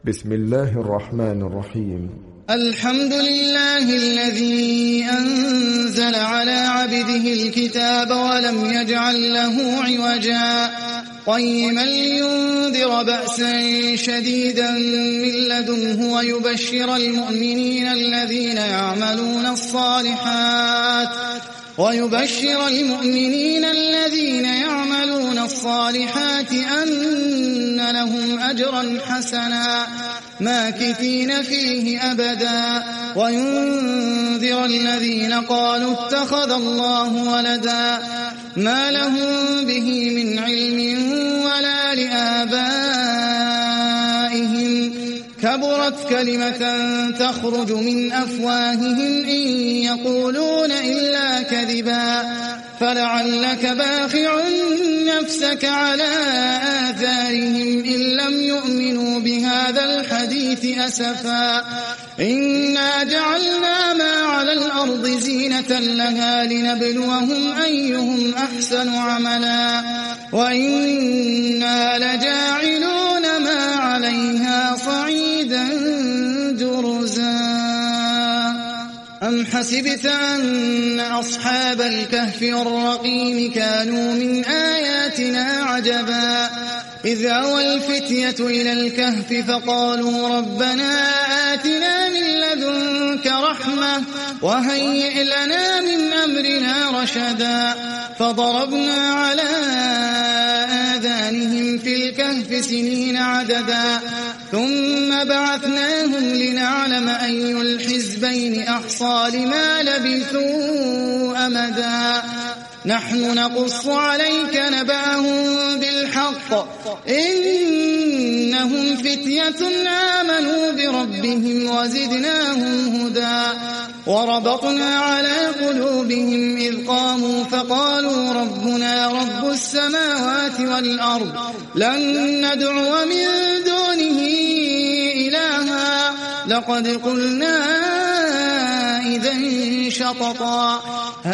بسم الله الرحمن الرحيم. الحمد لله الذي أنزل على عبده الكتاب ولم يجعل له عوجا قيما لينذر بأسا شديدا من لدنه ويبشر المؤمنين الذين يعملون الصالحات أن لهم أجرا حسنا ماكثين فيه أبدا وينذر الذين قالوا اتخذ الله ولدا ما لهم به من علم ولا لآبائهم كبرت كلمة تخرج من أفواههم إن يقولون إلا كذبا فلعلك باخع نفسك على آثارهم إن لم يؤمنوا بهذا الحديث أسفا إنا جعلنا ما على الأرض زينة لها لنبلوهم أيهم أحسن عملا وإنا لجاعلون ما عليها صعيدا جرزا أم حسبت أن أصحاب الكهف والرقيم كانوا من آياتنا عجبا إذ أوى الفتية إلى الكهف فقالوا ربنا آتنا من لدنك رحمة وهيئ لنا من أمرنا رشدا فضربنا على آذانهم في الكهف سنين عددا ثم بعثناهم لنعلم أي الحزبين أحصى لما لبثوا أمدا نحن نقص عليك نبأهم بالحق إنهم فتية آمنوا بربهم وزدناهم هدى وربطنا على قلوبهم إذ قاموا فقالوا ربنا رب السماوات والأرض لن ندعو من دونه إلها لقد قلنا إذا شططا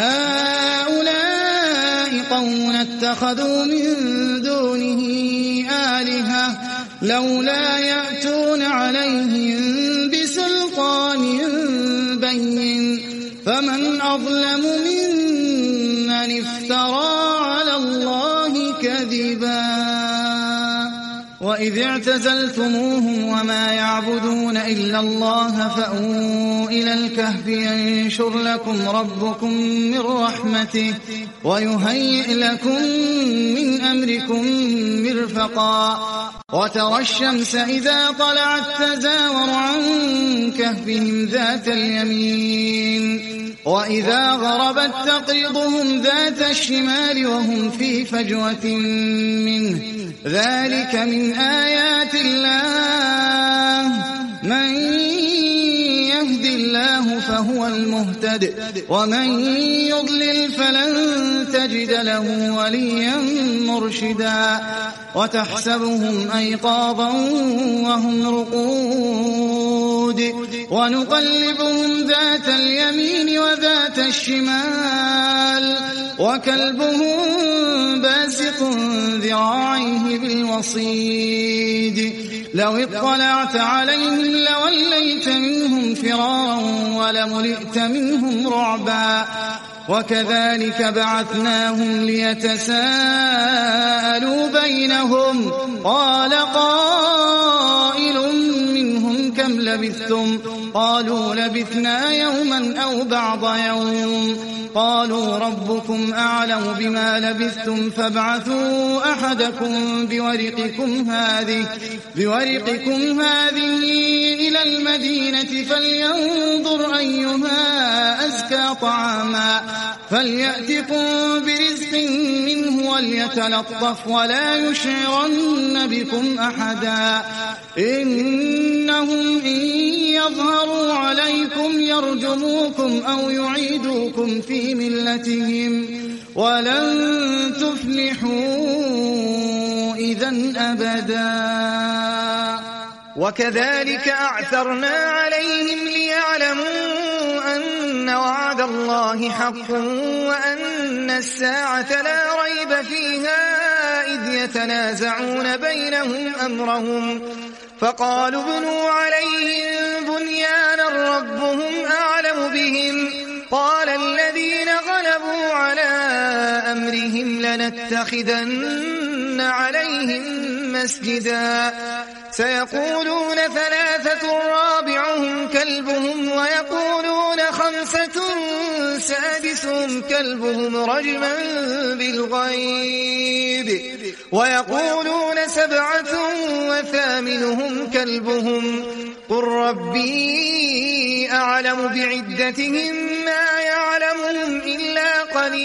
هؤلاء قوم اتخذوا من دونه آلهة لولا يأتون عليهم بسلطان بين فمن أظلم ممن افترى على الله كذبا وإذ اعتزلتموهم وما يعبدون إلا الله فأووا إلى الكهف ينشر لكم ربكم من رحمته ويهيئ لكم من أمركم مرفقا وترى الشمس إذا طلعت تزاور عن كهفهم ذات اليمين وإذا غربت تقرضهم ذات الشمال وهم في فجوة منه ذلك من آيات الله من يهد الله فهو المهتد ومن يضلل فلن تجد له وليا مرشدا وتحسبهم أيقاظا وهم رقود ونقلبهم ذات اليمين وذات الشمال وكلبهم باسط ذراعيه بالوصيد لو اطلعت عليهم لوليت منهم فرارا ولملئت منهم رعبا وكذلك بعثناهم ليتساءلوا بينهم قال قائل منهم كم لبثتم قالوا لبثنا يوما أو بعض يوم قالوا ربكم أعلم بما لبثتم فابعثوا أحدكم بورقكم هذه إلى المدينة فلينظر أيها أزكى طعاما فليأتكم برزق منه وليتلطف ولا يشعرن بكم أحدا إنهم إن يظهروا عليكم يرجموكم أو يعيدوكم في ملتهم ولن تفلحوا إذا أبدا وكذلك أعثرنا عليهم ليعلموا أن وعد الله حق وأن الساعة لا ريب فيها إذ يتنازعون بينهم أمرهم فقالوا ابنوا عليهم بنيانا ربهم أعلم بهم قال الذين غلبوا على أمرهم لنتخذن عليهم مسجدا سيقولون ثلاثة رابعهم كلبهم ويقولون خمسة سادسهم كلبهم رجما بالغيب ويقولون سبعة وثامنهم كلبهم قل ربي أعلم بعدتهم ما يعلمهم إلا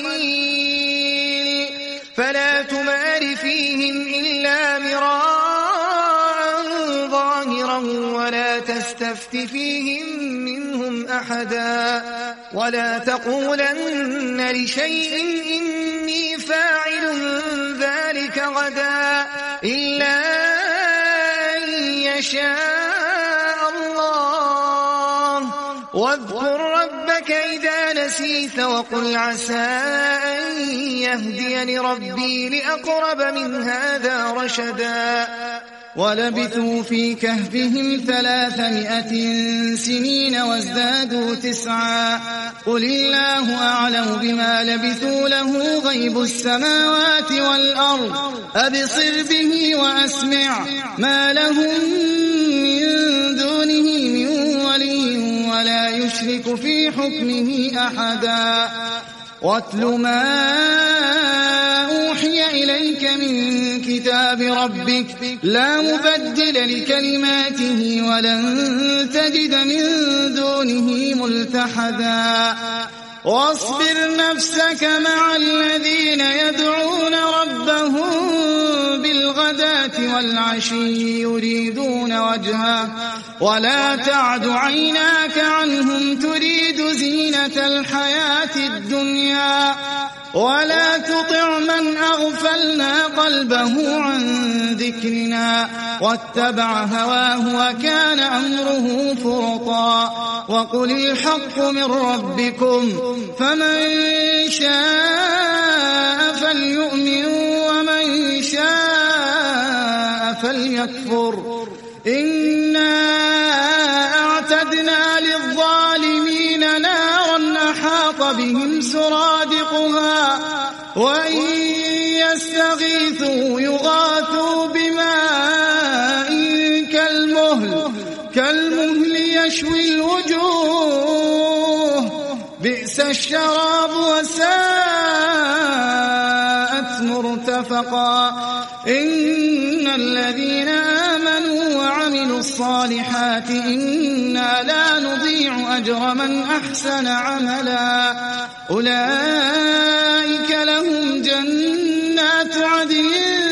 قليل فلا تمار فيهم إلا مراء ظاهرا ولا تستفت فيهم منهم أحدا ولا تقولن لشيء إني فاعل ذلك غدا إلا أن يشاء الله واذكر ربك إذا نسيت وقل عسى أن يهديني ربي لأقرب من هذا رشدا ولبثوا في كهفهم 300 سنين وازدادوا 9 قل الله أعلم بما لبثوا له غيب السماوات والأرض أبصر به وأسمع ما لهم من دونه من ولي ولا يشرك في حكمه أحدا واتل ما أوحي إليك من كتاب ربك لا مبدل لكلماته ولن تجد من دونه ملتحدا واصبر نفسك مع الذين يدعون ربهم بالغداة والعشي يريدون وجهه ولا تعد عيناك عنهم تريد زينة الحياة الدنيا ولا تطع من أغفلنا قلبه عن ذكرنا واتبع هواه وكان أمره فرطا وقل الحق من ربكم فمن شاء فليؤمن ومن شاء فليكفر إنا أعتدنا للظالمين نارا أحاط بهم سرادقها وإن يستغيثوا يغاثوا بماء كالمهل يشوي الوجوه بئس الشراب وساءت مرتفقا إن الذين آمنوا وعملوا الصالحات إنا لا نضيع أجر من أحسن عملا أولئك لهم جنات عدن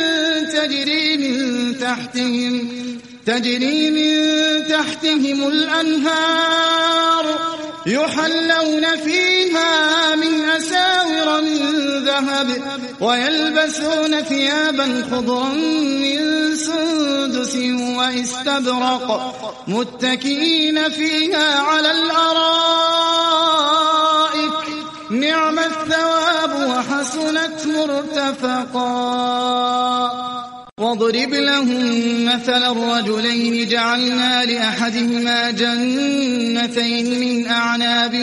تجري من تحتهم الأنهار يحلون فيها من أساور من ذهب ويلبسون ثيابا خضرا من سندس واستبرق متكئين فيها على الأرائك نعم الثواب وحسنت مرتفقا واضرب لهم مثل الرجلين جعلنا لأحدهما جنتين من أعناب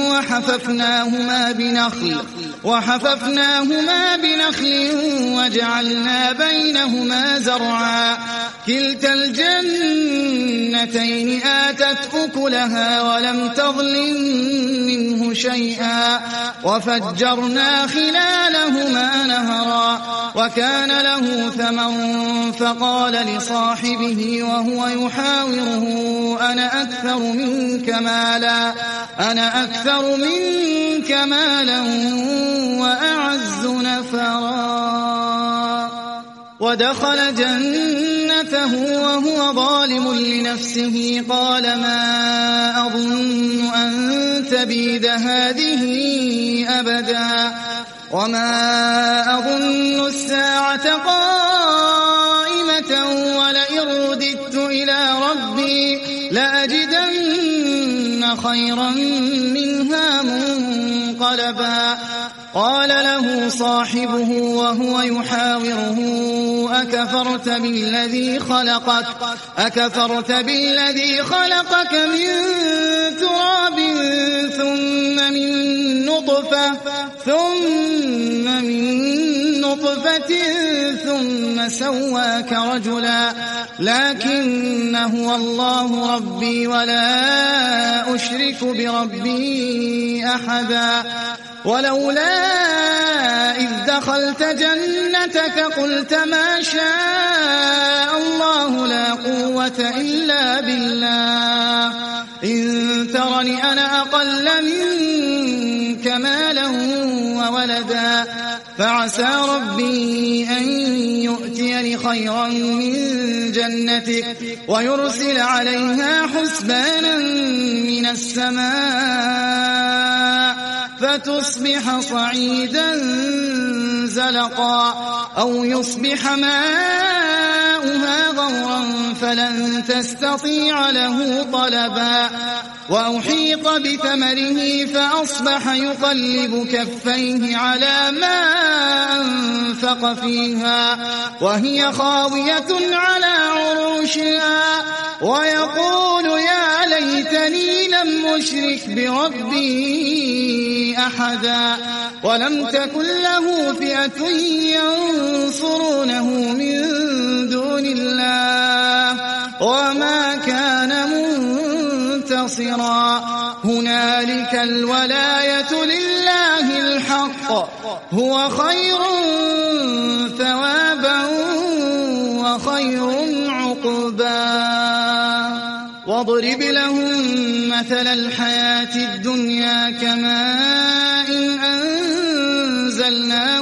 وحففناهما بنخل وجعلنا بينهما زرعا كلتا الجنتين آتت أكلها ولم تظلم منه شيئا وفجرنا خلالهما نهرا وكان له ثمر فقال لصاحبه وهو يحاوره أنا أكثر منك مالا وأعز نفرا ودخل جنته وهو ظالم لنفسه قال ما أظن أن تبيد هذه أبدا وما أظن الساعة قائمة ولئن رددت إلى ربي لأجدن خيرا منها منقلبا قال له صاحبه وهو يحاوره أكفرت بالذي خلقك من تراب ثم من نطفة ثم سواك رجلا لكن هو الله ربي ولا أشرك بربي أحدا ولولا إذ دخلت جنتك قلت ما شاء الله لا قوة إلا بالله إن ترني أنا أقل منك مالا وولدا فعسى ربي أن يؤتيني خيرا من جنتك ويرسل عليها حسبانا من السماء فتصبح صعيدا زلقا أو يصبح ماؤها غورا فلن تستطيع له طلبا وأحيط بثمره فأصبح يقلب كفيه على ما أنفق فيها وهي خاوية على عروشها ويقول يا ليتني لم أشرك بربي أحدا ولم تكن له فئة ينصرونه من دون الله وما كان منتصرا هنالك الولاية لله الحق هو خير ثوابا وخير عقبا واضرب لهم مثل الحياة الدنيا كماء أنزلناه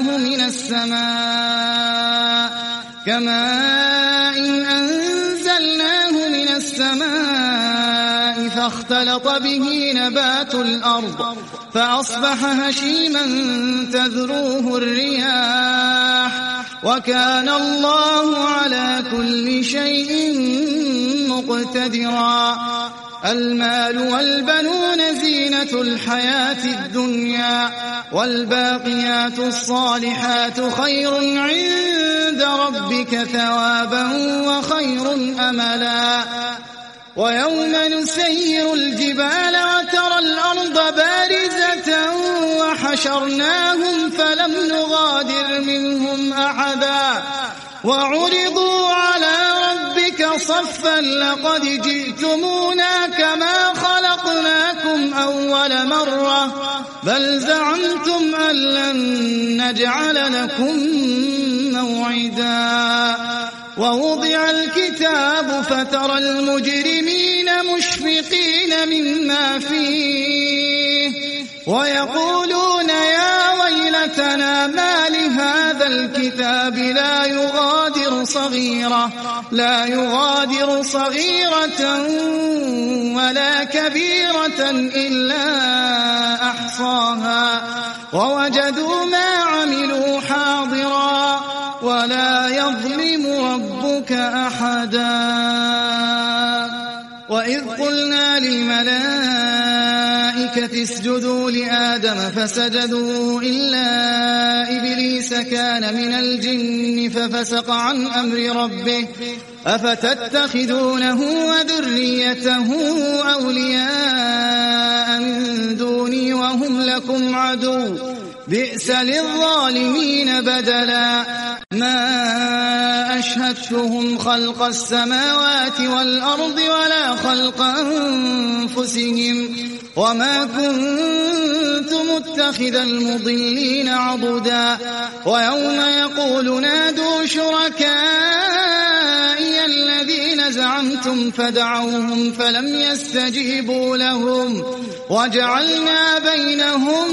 من السماء فاختلط به نبات الأرض فأصبح هشيما تذروه الرياح وكان الله على كل شيء مقتدرا المال والبنون زينة الحياة الدنيا والباقيات الصالحات خير عند ربك ثوابا وخير أملا ويوم نسير الجبال وترى الأرض بارزة وحشرناهم فلم نغادر منهم أحدا وعرضوا على ربك صفا لقد جئتمونا كما خلقناكم أول مرة بل زعمتم أن لن نجعل لكم موعدا ووضع الكتاب فترى المجرمين مشفقين مما فيه ويقولون يا ويلتنا ما لهذا الكتاب لا يغادر صغيرة ولا كبيرة إلا أحصاها ووجدوا ما عملوا حاضرا ولا يظلم ربك أحدا وإذ قلنا للملائكة اسجدوا لآدم فسجدوا إلا إبليس كان من الجن ففسق عن أمر ربه أفتتخذونه وذريته أولياء من دوني وهم لكم عدو بئس للظالمين بدلا ما أشهدتهم خلق السماوات والأرض ولا خلق أنفسهم وما كنت متخذ المضلين عضدا ويوم يقول نادوا شركائي الذين زعمتم فدعوهم فلم يستجيبوا لهم وجعلنا بينهم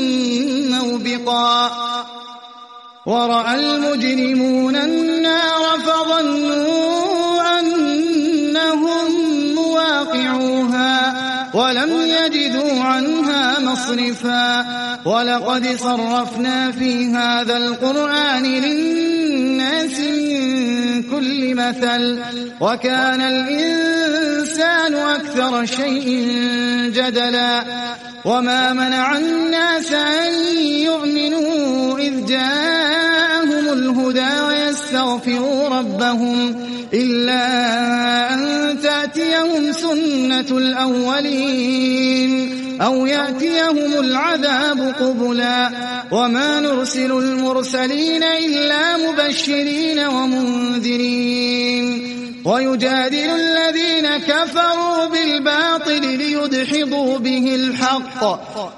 موبقا ورأى المجرمون النار فظنوا أنهم مواقعوها ولم يجدوا عنها مصرفا ولقد صرفنا في هذا القرآن للناس من كل مثل وكان الإنسان أكثر شيء جدلا وما منع الناس أن يؤمنوا إذ جاءهم الهدى ويستغفروا ربهم إلا أن تأتيهم سنة الأولين أو يأتيهم العذاب قبلا وما نرسل المرسلين إلا مبشرين ومنذرين ويجادل الذين كفروا بالباطل ليدحضوا به الحق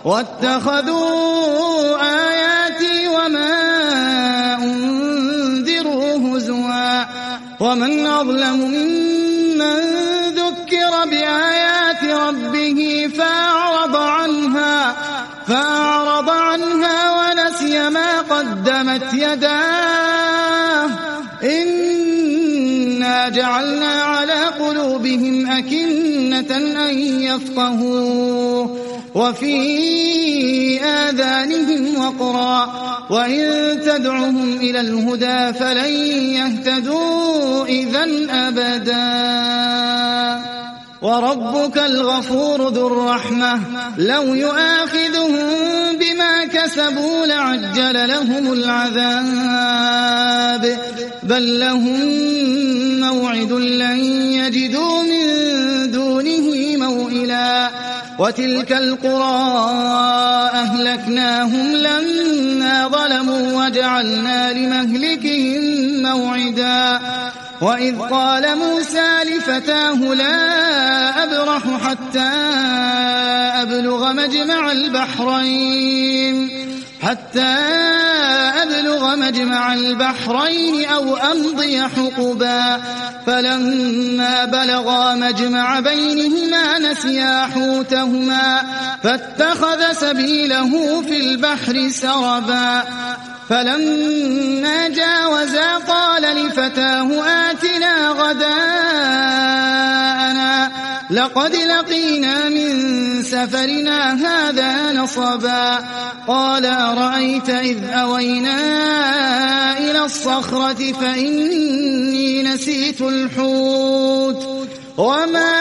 واتخذوا آياتي وما أنذروا هزوا ومن أظلم ممن ذكر بآيات ربه فأعرض عنها ونسي ما قدمت يداه إنا جعلنا على قلوبهم أكنة أن يفقهوه وفي آذانهم وقرا وإن تدعهم إلى الهدى فلن يهتدوا إذن أبدا وربك الغفور ذو الرحمة لو يؤاخذهم بما كسبوا لعجل لهم العذاب بل لهم موعد لن يجدوا من دونه موئلا وتلك القرى أهلكناهم لما ظلموا وجعلنا لمهلكهم موعدا وإذ قال موسى لفتاه لا أبرح حتى أبلغ مجمع البحرين أو أمضي حقبا فلما بلغا مجمع بينهما نسيا حوتهما فاتخذ سبيله في البحر سربا فلما جاوزا قال لفتاه آتنا غداءنا لقد لقينا من سفرنا هذا نصبا قال أرأيت إذ أوينا إلى الصخرة فإني نسيت الحوت وما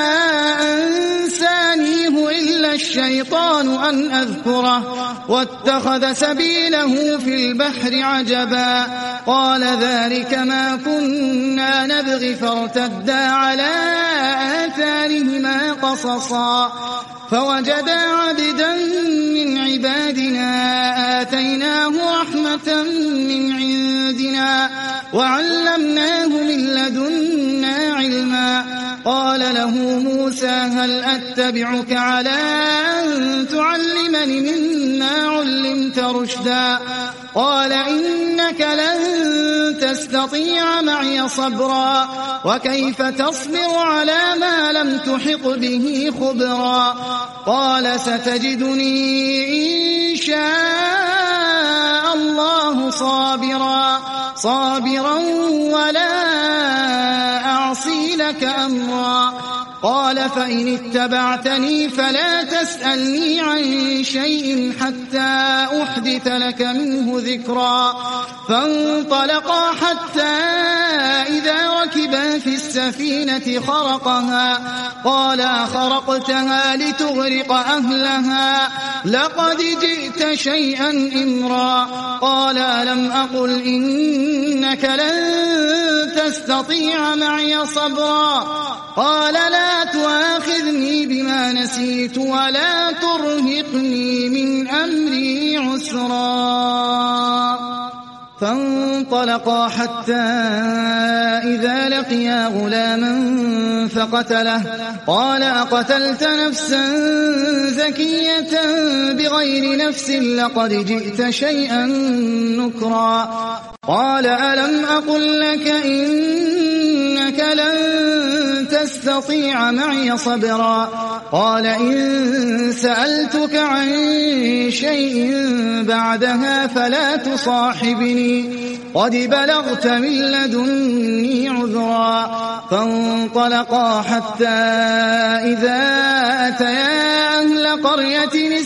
أنسانيه إلا الشيطان أن أذكره واتخذ سبيله في البحر عجبا قال ذلك ما كنا نبغي فارتدا على آثارهما قصصا فوجدا عبدا من عبادنا آتيناه رحمة من عندنا وعلمناه من لدنا علما قال له موسى هل أتبعك على أن تعلمني مما علمت رشدا قال إنك لن تستطيع معي صبرا وكيف تصبر على ما لم تحط به خبرا قال ستجدني إن شاء الله صابرا ولا أعصي لك أمرا قال فإن اتبعتني فلا تسألني عن شيء حتى أحدث لك منه ذكرا فانطلقا حتى إذا ركبا في السفينة خرقها قال أخرقتها لتغرق أهلها لقد جئت شيئا إمرا قال ألم أقل إنك لن تستطيع معي صبرا قال لا تؤاخذني بما نسيت ولا ترهقني من أمري عسرا فانطلقا حتى إذا لقيا غلاما فقتله قال أقتلت نفسا زكية بغير نفس لقد جئت شيئا نكرا قال ألم أقل لك إنك لن تستطيع معي صبرا قال إن سألتك عن شيء بعدها فلا تصاحبني قد بلغت من لدني عذرا فانطلقا حتى إذا أتيا أهل قرية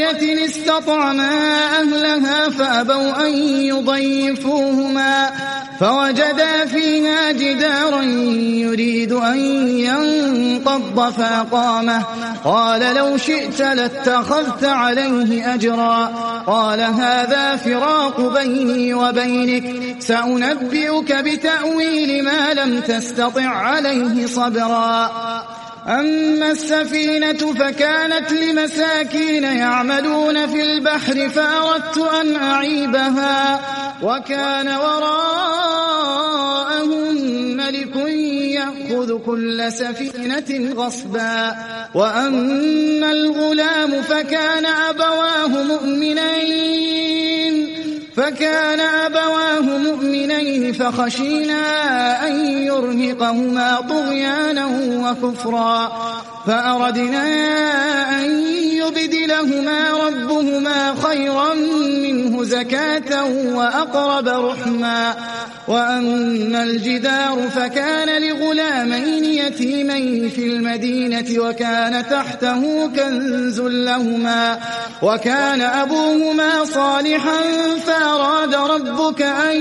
استطعما أهلها فأبوا أن فوجدا فيها جدارا يريد أن ينقض فأقامه قال لو شئت لاتخذت عليه أجرا قال هذا فراق بيني وبينك سأنبئك بتأويل ما لم تستطع عليه صبرا أما السفينة فكانت لمساكين يعملون في البحر فأردت أن أعيبها وكان وراءهم ملك يأخذ كل سفينة غصبا وأما الغلام فكان أبواه مؤمنين فخشينا أن يرهقهما طغيانا وكفرا فأردنا أن يبدلهما ربهما خيرا منه زكاة وأقرب رحما وأما الجدار فكان لغلامين يتيمين في المدينة وكان تحته كنز لهما وكان أبوهما صالحا فأراد ربك أن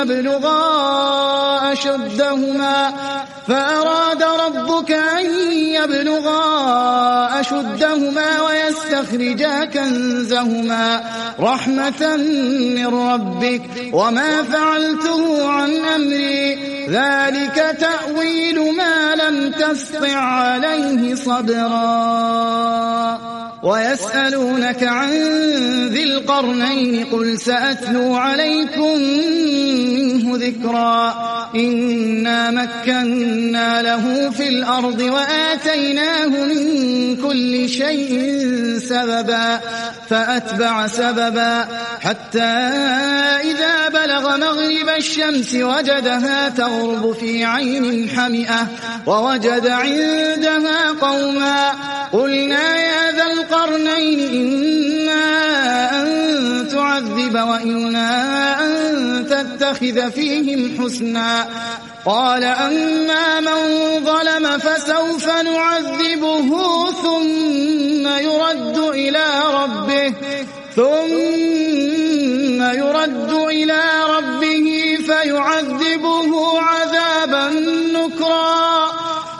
يبلغا أشدهما ويستخرجا كنزهما رحمة من ربك وما فعلته عن أمري ذلك تأويل ما لم تستطع عليه صبرا ويسألونك عن ذي القرنين قل سأتلو عليكم منه ذكرا إنا مكنا له في الأرض وآتيناه من كل شيء سببا فأتبع سببا حتى إذا بلغ مغرب الشمس وجدها تغرب في عين حمئة ووجد عندها قوما قلنا يا ذا القرنين إما أن تعذب وإما أن تتخذ فيهم حسنا قال أما من ظلم فسوف نعذبه ثم يرد إلى ربه فيعذبه عذابا نكرا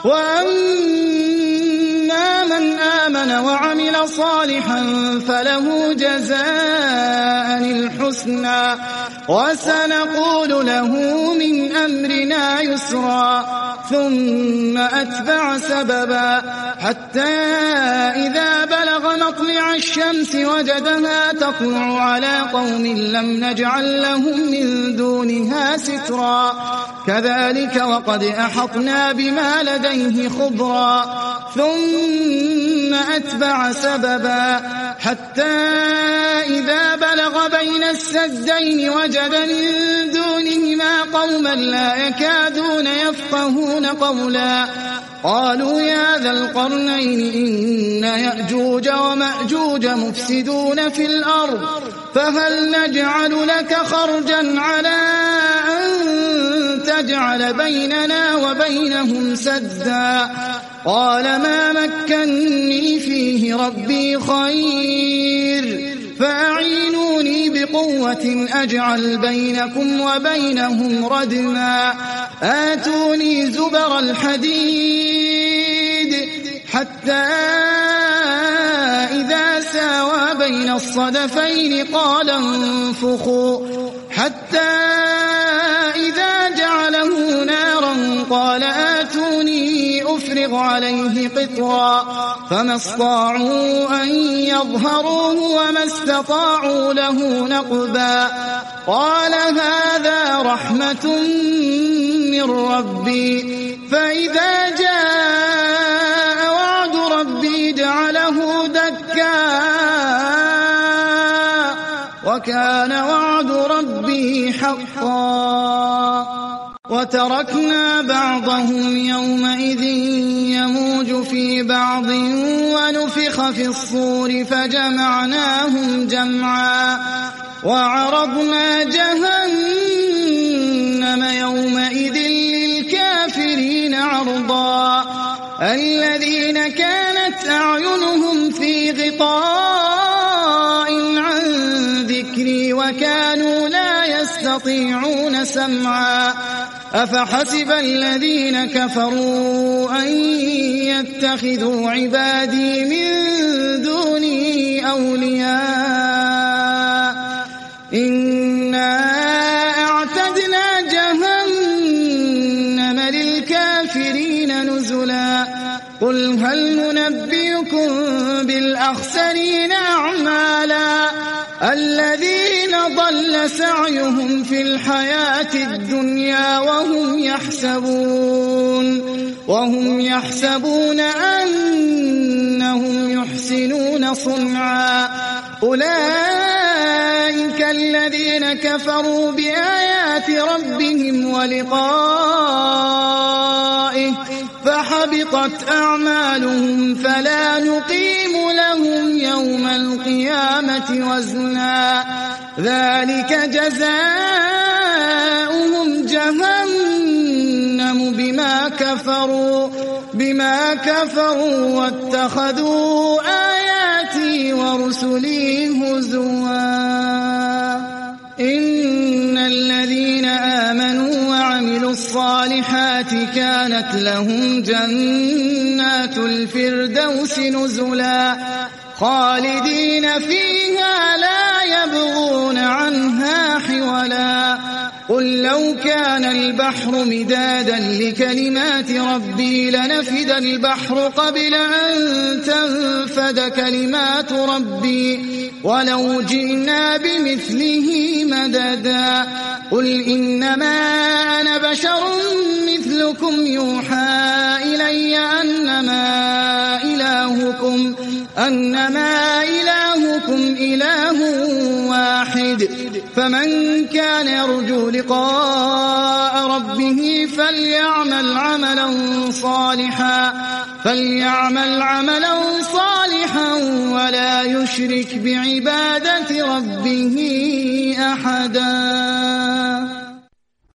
وأما من آمن وعمل صالحا فله جزاء الحسنى وسنقول له من أمرنا يسرا ثم أتبع سببا حتى إذا بلغ مطلع الشمس وجدها تطلع على قوم لم نجعل لهم من دونها سترا كذلك وقد أحطنا بما لديه خبرا ثم أتبع سببا حتى إذا بلغ بين السدين وجد من دونهما قوما لا يكادون يفقهون قولا قالوا يا ذا القرنين إن يأجوج ومأجوج مفسدون في الأرض فهل نجعل لك خرجا على أن تجعل بيننا وبينهم سدا قال ما مكنني فيه ربي خير فأعينوني بقوة أجعل بينكم وبينهم ردما آتوني زبر الحديد حتى إذا ساوى بين الصدفين قال انفخوا حتى إذا جعله نارا قال آتوني أفرغ عليه قطرا فما استطاعوا أن يظهروه وما استطاعوا له نقبا قال هذا رحمة من ربي فإذا جاء وعد ربي جعله دكا وكان وعد ربي حقا وتركنا بعضهم يومئذ يموج في بعض ونفخ في الصور فجمعناهم جمعا وعرضنا جهنم يومئذ للكافرين عرضا الذين كانت أعينهم في غطاء عن ذكري وكانوا لا يستطيعون يستطيعون سمعا أفحسب الذين كفروا أن يتخذوا عبادي من دوني أولياء إنا أعتدنا جهنم للكافرين نزلا قل هل ننبئكم بالأخسرين أعمالا الذين ضل سعيهم في الحياة الدنيا وهم يحسبون أنهم يحسنون صنعا أولئك الذين كفروا بآيات ربهم ولقائه فحبطت أعمالهم فلا نقيم لهم يوم القيامة وزنا ذلك جزاؤهم جهنم بما كفروا واتخذوا آياتي ورسلي هزوا إن الذين آمنوا وعملوا الصالحات كانت لهم جنات الفردوس نزلا خالدين فيها لا يبغون عنها حولا قل لو كان البحر مدادا لكلمات ربي لنفد البحر قبل أن تنفد كلمات ربي ولو جئنا بمثله مددا قل إنما أنا بشر مثلكم يوحى إلي أنما إلهكم إله واحد فمن كان يرجو لقاء ربه فليعمل عملا صالحا ولا يشرك بعبادة ربه أحدا